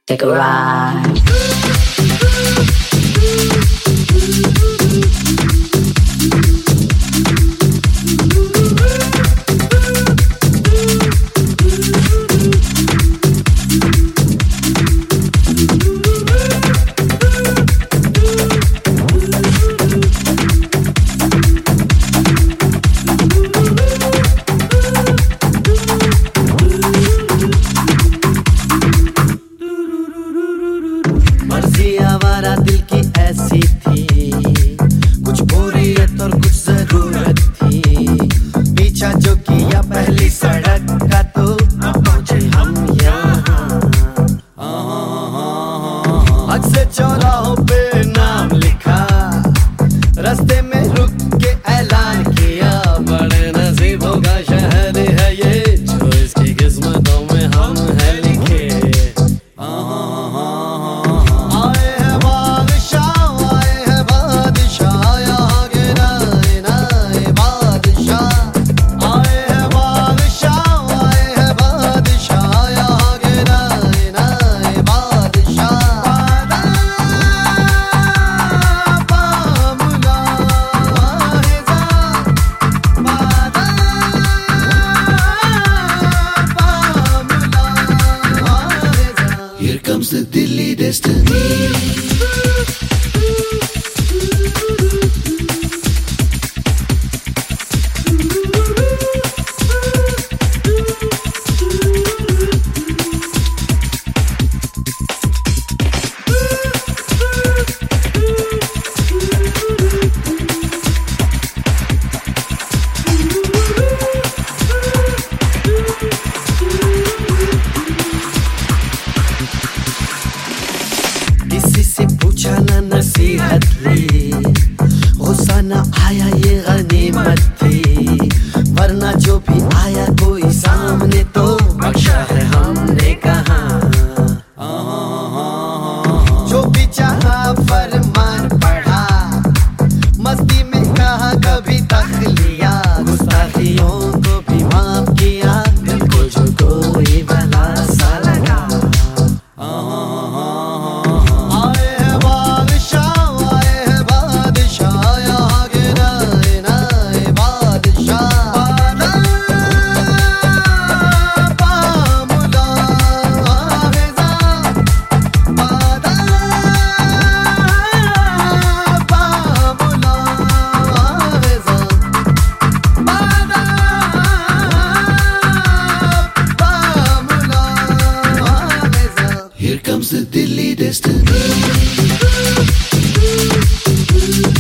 Take a ride. मर्जी आवारा दिल की ऐसी थी, कुछ बोरियत और कुछ जरूरत थी। पीछा जो किया पहली सड़क का तो अब पहुंचे हम यहाँ। हद से चौराहों पे नाम लिखा, रास्ते में रुक के ऐलान किया। बड़े नसीबों का शहर है ये, जो इसकी किस्मतों में हम है लिखे। Here comes the Delhi destiny. किसी से पूछा ना नसीहत ली, गुस्सा ना आया ये गनीमत थी। वरना जो भी आया कोई सामने तो बख्शा है हमने कहा। जो भी चाहा फरमान पढ़ा, मस्ती में कहा कभी तक लिया। गुस्ताखियों को भी माफ किया, दिल को जो कोई भला सा लगा। Here comes the Delhi destiny.